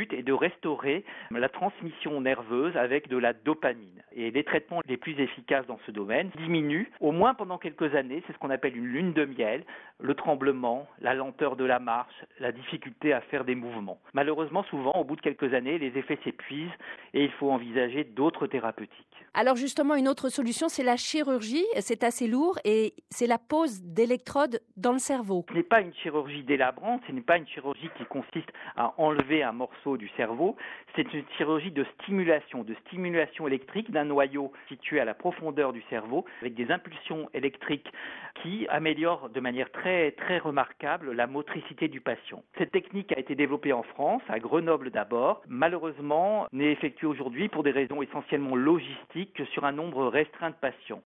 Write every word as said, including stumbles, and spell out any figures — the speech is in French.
but est de restaurer la transmission nerveuse avec de la dopamine. Et les traitements les plus efficaces dans ce domaine diminuent, au moins pendant quelques années, c'est ce qu'on appelle une lune de miel, le tremblement, la lenteur de la marche, la difficulté à faire des mouvements. Malheureusement, souvent, au bout de quelques années, les effets s'épuisent et il faut envisager d'autres thérapeutiques. Alors justement, une autre solution, c'est la chirurgie. C'est assez lourd et c'est la pose d'électrodes dans le cerveau. Ce n'est pas une chirurgie délabrante, ce n'est pas une chirurgie qui consiste à enlever un morceau du cerveau, c'est une chirurgie de stimulation, de stimulation électrique d'un noyau situé à la profondeur du cerveau avec des impulsions électriques qui améliorent de manière très, très remarquable la motricité du patient. Cette technique a été développée en France, à Grenoble d'abord. Malheureusement, n'est effectuée aujourd'hui pour des raisons essentiellement logistiques que sur un nombre restreint de patients.